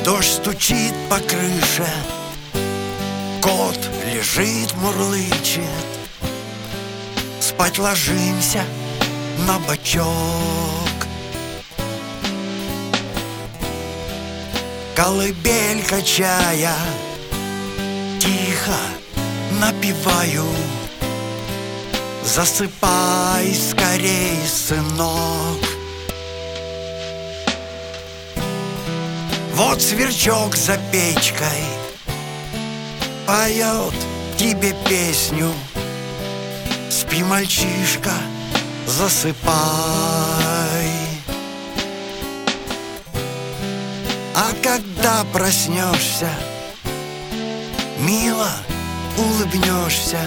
Дождь стучит по крыше, кот лежит, мурлычет. Спать ложимся на бочок. Колыбель качая, тихо напеваю: засыпай скорей, сынок. Вот сверчок за печкой поет тебе песню: спи, мальчишка, засыпай. А когда проснешься, мило улыбнешься: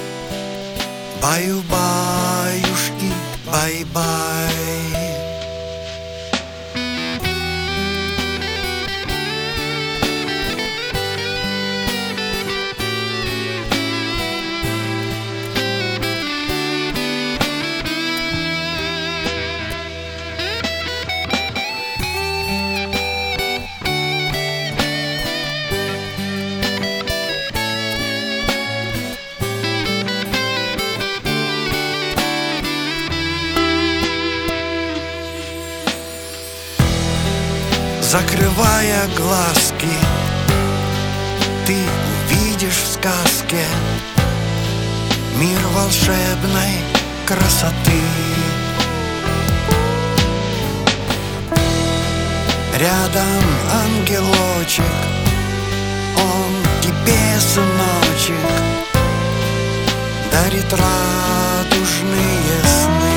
баю-баюшки, бай-бай. Закрывая глазки, ты увидишь в сказке мир волшебной красоты. Рядом ангелочек, он тебе, сыночек, дарит радужные сны.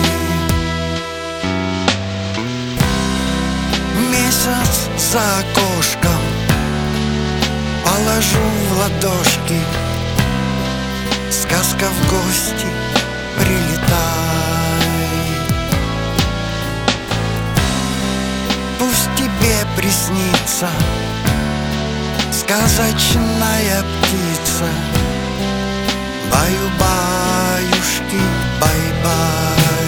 Месяц за окошком положу в ладошки, сказка в гости, прилетай. Пусть тебе приснится сказочная птица: баю-баюшки, бай-бай.